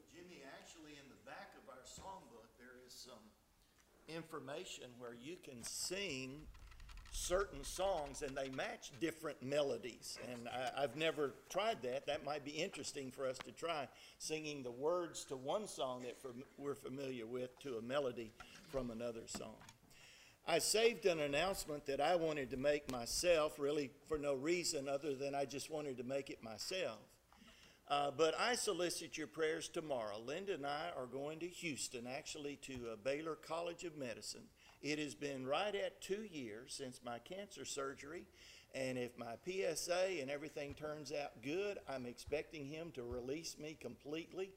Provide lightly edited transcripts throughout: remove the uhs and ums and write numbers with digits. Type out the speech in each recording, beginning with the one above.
Jimmy, actually in the back of our songbook there is some information where you can sing certain songs and they match different melodies. And I've never tried that. That might be interesting for us to try, singing the words to one song that we're familiar with to a melody from another song. I saved an announcement that I wanted to make myself, really for no reason other than I just wanted to make it myself. But I solicit your prayers tomorrow. Linda and I are going to Houston, actually to Baylor College of Medicine. It has been right at 2 years since my cancer surgery, and if my PSA and everything turns out good, I'm expecting him to release me completely.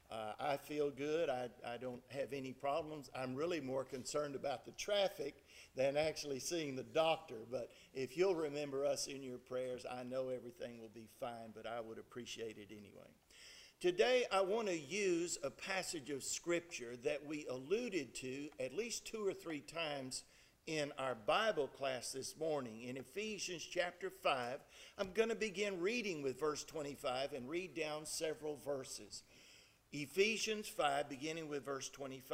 I feel good. I don't have any problems. I'm really more concerned about the traffic than actually seeing the doctor. But if you'll remember us in your prayers, I know everything will be fine, but I would appreciate it anyway. Today, I want to use a passage of Scripture that we alluded to at least 2 or 3 times in our Bible class this morning. In Ephesians chapter 5, I'm going to begin reading with verse 25 and read down several verses. Ephesians 5, beginning with verse 25.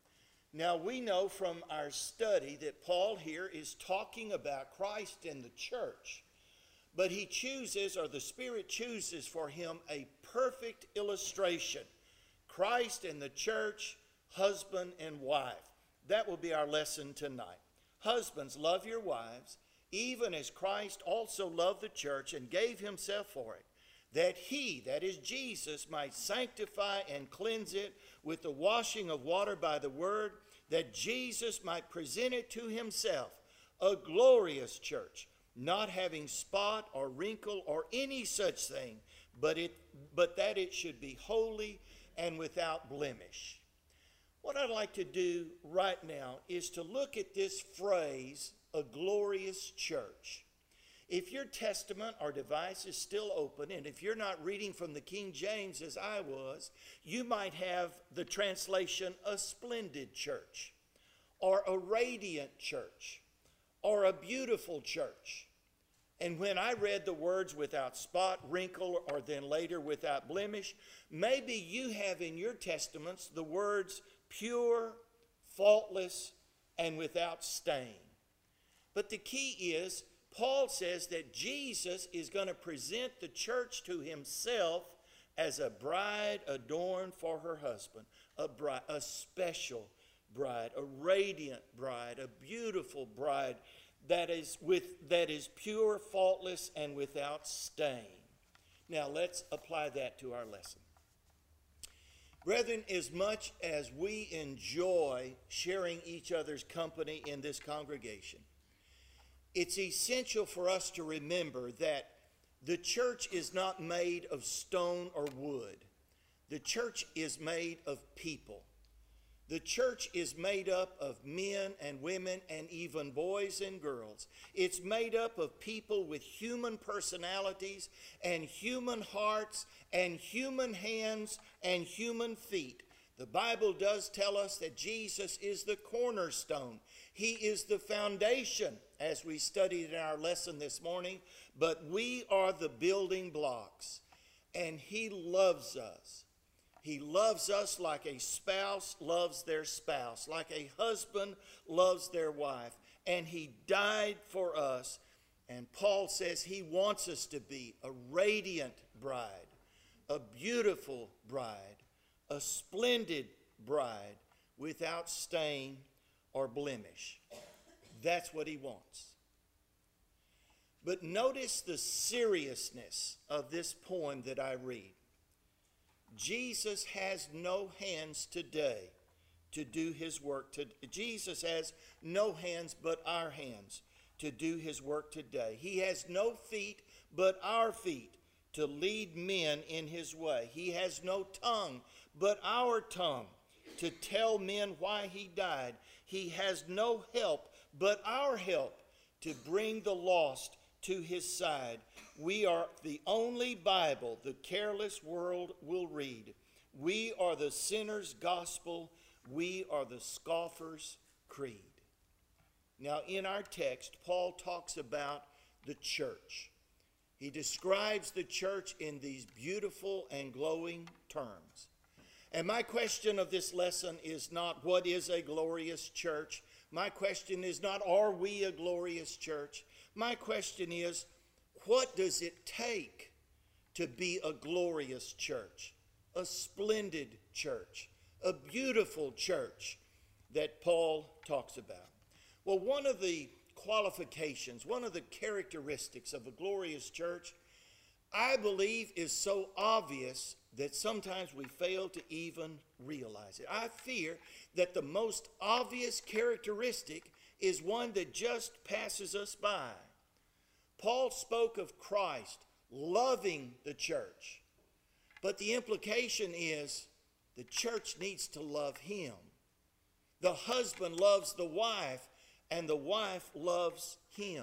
Now, we know from our study that Paul here is talking about Christ and the church. But he chooses, or the Spirit chooses for him, a perfect illustration. Christ and the church, husband and wife. That will be our lesson tonight. Husbands, love your wives, even as Christ also loved the church and gave himself for it, that he, that is Jesus, might sanctify and cleanse it with the washing of water by the word, that Jesus might present it to himself, a glorious church, not having spot or wrinkle or any such thing, but that it should be holy and without blemish. What I'd like to do right now is to look at this phrase, a glorious church. If your Testament or device is still open, and if you're not reading from the King James as I was, you might have the translation, a splendid church, or a radiant church, or a beautiful church. And when I read the words without spot, wrinkle, or then later without blemish, maybe you have in your testaments the words pure, faultless, and without stain. But the key is, Paul says that Jesus is going to present the church to himself as a bride adorned for her husband, a special bride, a radiant bride, a beautiful bride, that is pure, faultless, and without stain. Now let's apply that to our lesson. Brethren, as much as we enjoy sharing each other's company in this congregation, it's essential for us to remember that the church is not made of stone or wood. The church is made of people. The church is made up of men and women and even boys and girls. It's made up of people with human personalities and human hearts and human hands and human feet. The Bible does tell us that Jesus is the cornerstone. He is the foundation, as we studied in our lesson this morning, but we are the building blocks, and he loves us. He loves us like a spouse loves their spouse, like a husband loves their wife. And he died for us. And Paul says he wants us to be a radiant bride, a beautiful bride, a splendid bride without stain or blemish. That's what he wants. But notice the seriousness of this poem that I read. Jesus has no hands today to do his work. Jesus has no hands but our hands to do his work today. He has no feet but our feet to lead men in his way. He has no tongue but our tongue to tell men why he died. He has no help but our help to bring the lost to his side. We are the only Bible the careless world will read. We are the sinner's gospel. We are the scoffer's creed. Now, in our text, Paul talks about the church. He describes the church in these beautiful and glowing terms. And my question of this lesson is not, what is a glorious church? My question is not, are we a glorious church? My question is, what does it take to be a glorious church, a splendid church, a beautiful church that Paul talks about? Well, one of the qualifications, one of the characteristics of a glorious church, I believe, is so obvious that sometimes we fail to even realize it. I fear that the most obvious characteristic is one that just passes us by. Paul spoke of Christ loving the church, but the implication is the church needs to love him. The husband loves the wife, and the wife loves him.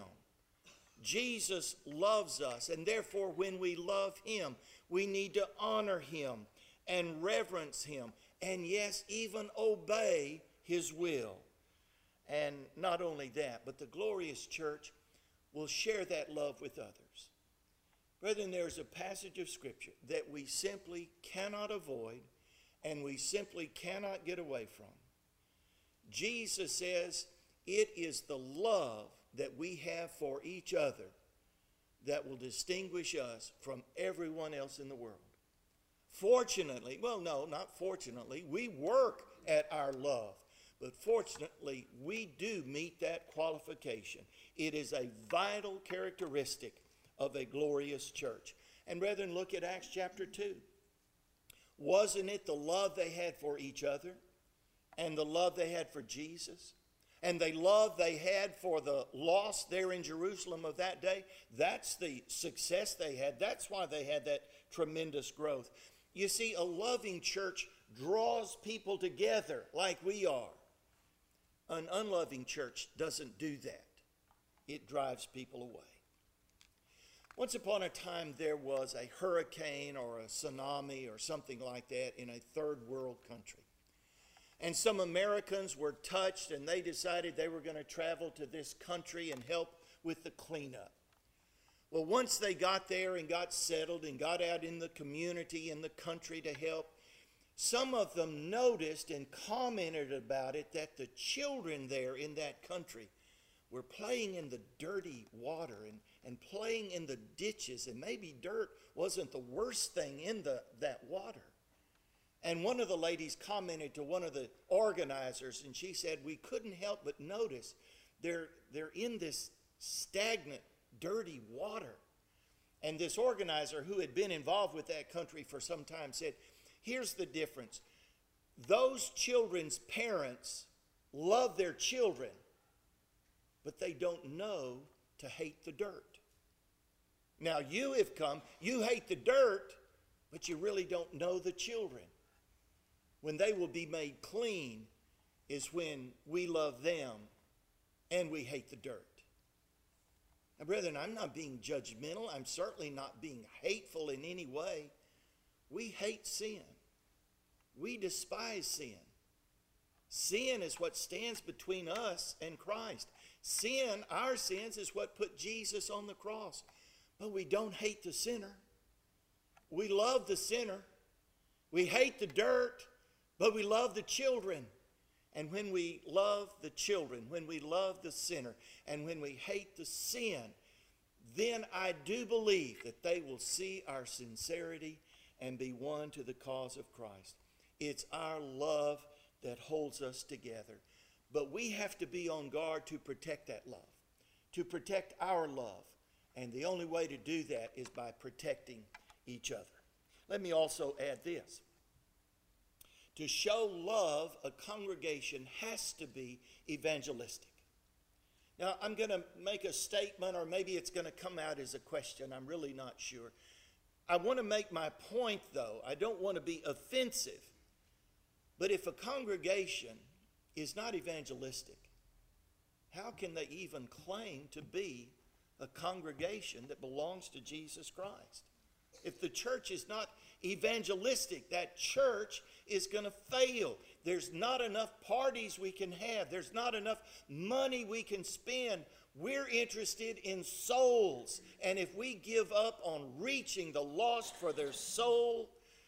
Jesus loves us, and therefore when we love him, we need to honor him and reverence him, and yes, even obey his will. And not only that, but the glorious church will share that love with others. Brethren, there's a passage of Scripture that we simply cannot avoid and we simply cannot get away from. Jesus says it is the love that we have for each other that will distinguish us from everyone else in the world. Fortunately, well, no, not fortunately, we work at our love. But fortunately, we do meet that qualification. It is a vital characteristic of a glorious church. And brethren, look at Acts chapter 2. Wasn't it the love they had for each other and the love they had for Jesus and the love they had for the lost there in Jerusalem of that day? That's the success they had. That's why they had that tremendous growth. You see, a loving church draws people together like we are. An unloving church doesn't do that. It drives people away. Once upon a time, there was a hurricane or a tsunami or something like that in a third world country. And some Americans were touched, and they decided they were going to travel to this country and help with the cleanup. Well, once they got there and got settled and got out in the community, in the country to help, some of them noticed and commented about it that the children there in that country were playing in the dirty water and playing in the ditches, and maybe dirt wasn't the worst thing in that water. And one of the ladies commented to one of the organizers, and she said, we couldn't help but notice they're in this stagnant, dirty water. And this organizer who had been involved with that country for some time said, here's the difference. Those children's parents love their children, but they don't know to hate the dirt. Now you have come, you hate the dirt, but you really don't know the children. When they will be made clean is when we love them and we hate the dirt. Now, brethren, I'm not being judgmental. I'm certainly not being hateful in any way. We hate sin. We despise sin. Sin is what stands between us and Christ. Sin, our sins, is what put Jesus on the cross. But we don't hate the sinner. We love the sinner. We hate the dirt, but we love the children. And when we love the children, when we love the sinner, and when we hate the sin, then I do believe that they will see our sincerity and be won to the cause of Christ. It's our love that holds us together. But we have to be on guard to protect that love, to protect our love. And the only way to do that is by protecting each other. Let me also add this. To show love, a congregation has to be evangelistic. Now, I'm going to make a statement, or maybe it's going to come out as a question. I'm really not sure. I want to make my point, though. I don't want to be offensive. But if a congregation is not evangelistic, how can they even claim to be a congregation that belongs to Jesus Christ? If the church is not evangelistic, that church is going to fail. There's not enough parties we can have. There's not enough money we can spend. We're interested in souls. And if we give up on reaching the lost for their soul,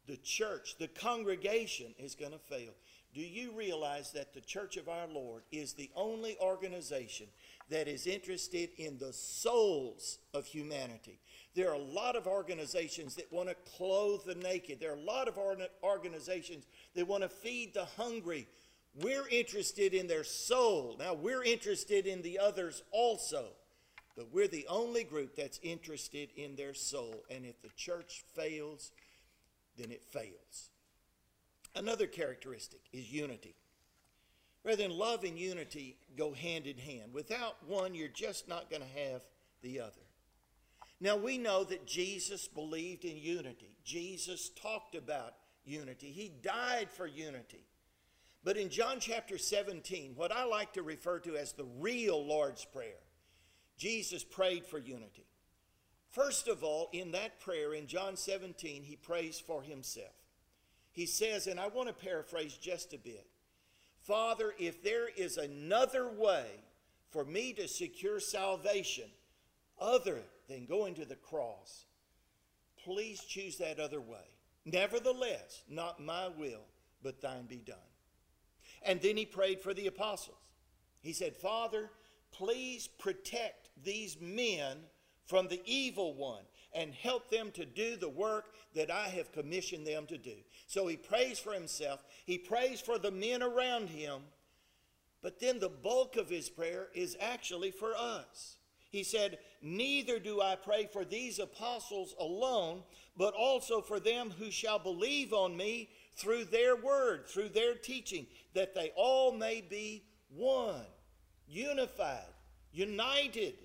the church, the congregation is going to fail. Do you realize that the Church of our Lord is the only organization that is interested in the souls of humanity? There are a lot of organizations that want to clothe the naked. There are a lot of organizations that want to feed the hungry. We're interested in their soul. Now, we're interested in the others also, but we're the only group that's interested in their soul. And if the church fails, then it fails. Another characteristic is unity. Rather than love and unity go hand in hand. Without one, you're just not going to have the other. Now, we know that Jesus believed in unity. Jesus talked about unity. He died for unity. But in John chapter 17, what I like to refer to as the real Lord's Prayer, Jesus prayed for unity. First of all, in that prayer in John 17, he prays for himself. He says, and I want to paraphrase just a bit, Father, if there is another way for me to secure salvation other than going to the cross, please choose that other way. Nevertheless, not my will, but thine be done. And then he prayed for the apostles. He said, Father, please protect these men from the evil one and help them to do the work that I have commissioned them to do. So he prays for himself. He prays for the men around him. But then the bulk of his prayer is actually for us. He said, neither do I pray for these apostles alone, but also for them who shall believe on me through their word, through their teaching, that they all may be one, unified, united,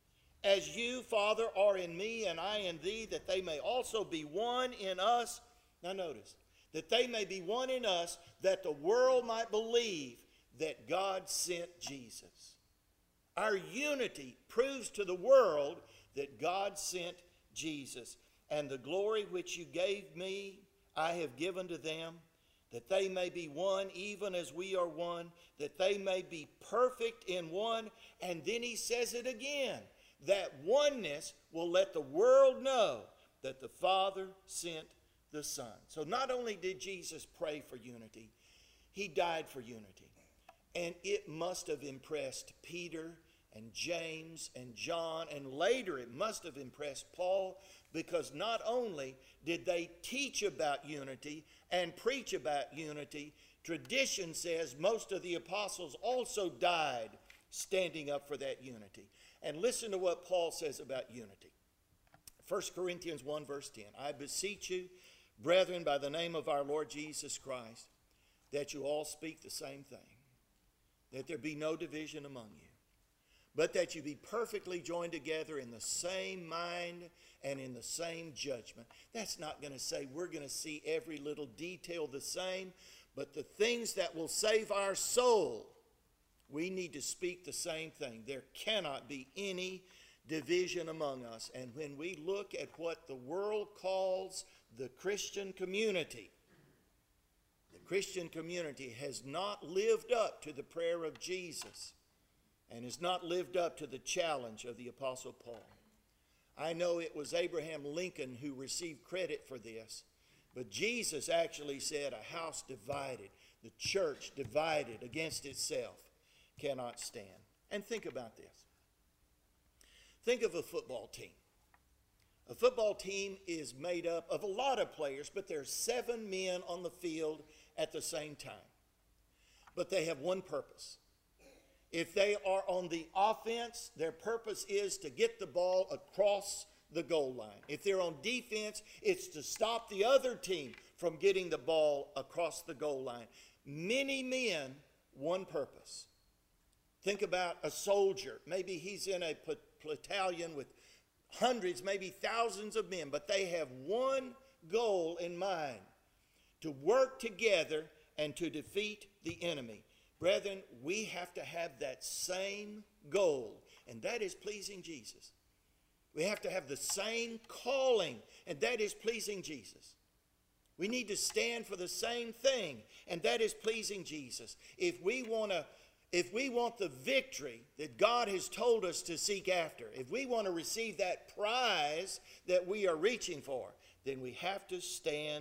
as you, Father, are in me and I in thee, that they may also be one in us. Now notice, that they may be one in us, that the world might believe that God sent Jesus. Our unity proves to the world that God sent Jesus. And the glory which you gave me, I have given to them, that they may be one, even as we are one, that they may be perfect in one. And then he says it again. That oneness will let the world know that the Father sent the Son. So not only did Jesus pray for unity, he died for unity. And it must have impressed Peter and James and John, and later it must have impressed Paul, because not only did they teach about unity and preach about unity, tradition says most of the apostles also died standing up for that unity. And listen to what Paul says about unity. 1 Corinthians 1 verse 10. I beseech you, brethren, by the name of our Lord Jesus Christ, that you all speak the same thing, that there be no division among you, but that you be perfectly joined together in the same mind and in the same judgment. That's not going to say we're going to see every little detail the same, but the things that will save our soul, we need to speak the same thing. There cannot be any division among us. And when we look at what the world calls the Christian community, the Christian community has not lived up to the prayer of Jesus and has not lived up to the challenge of the Apostle Paul. I know it was Abraham Lincoln who received credit for this, but Jesus actually said a house divided, the church divided against itself, cannot stand. And think about this. Think of a football team. A football team is made up of a lot of players, but there are 7 men on the field at the same time. But they have one purpose. If they are on the offense, their purpose is to get the ball across the goal line. If they're on defense, it's to stop the other team from getting the ball across the goal line. Many men, one purpose. Think about a soldier. Maybe he's in a battalion with hundreds, maybe thousands of men, but they have one goal in mind: to work together and to defeat the enemy. Brethren, we have to have that same goal, and that is pleasing Jesus. We have to have the same calling, and that is pleasing Jesus. We need to stand for the same thing, and that is pleasing Jesus. If we want the victory that God has told us to seek after, if we want to receive that prize that we are reaching for, then we have to stand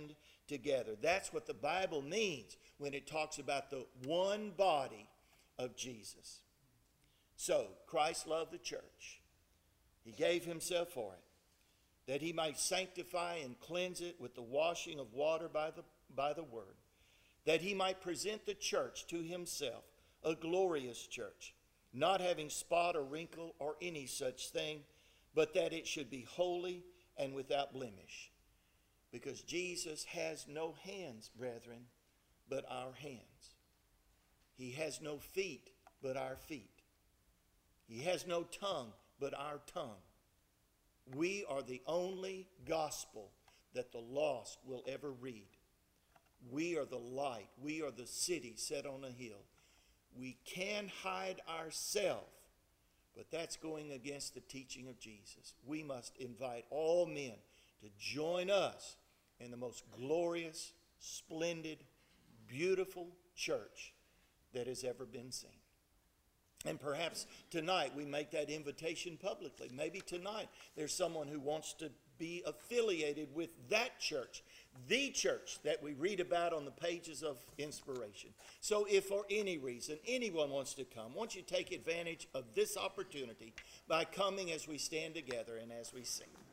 together. That's what the Bible means when it talks about the one body of Jesus. So, Christ loved the church. He gave himself for it, that he might sanctify and cleanse it with the washing of water by the word, that he might present the church to himself, a glorious church, not having spot or wrinkle or any such thing, but that it should be holy and without blemish. Because Jesus has no hands, brethren, but our hands. He has no feet, but our feet. He has no tongue, but our tongue. We are the only gospel that the lost will ever read. We are the light. We are the city set on a hill. We can hide ourselves, but that's going against the teaching of Jesus. We must invite all men to join us in the most glorious, splendid, beautiful church that has ever been seen. And perhaps tonight we make that invitation publicly. Maybe tonight there's someone who wants to be affiliated with that church, the church that we read about on the pages of Inspiration. So if for any reason anyone wants to come, won't you take advantage of this opportunity by coming as we stand together and as we sing.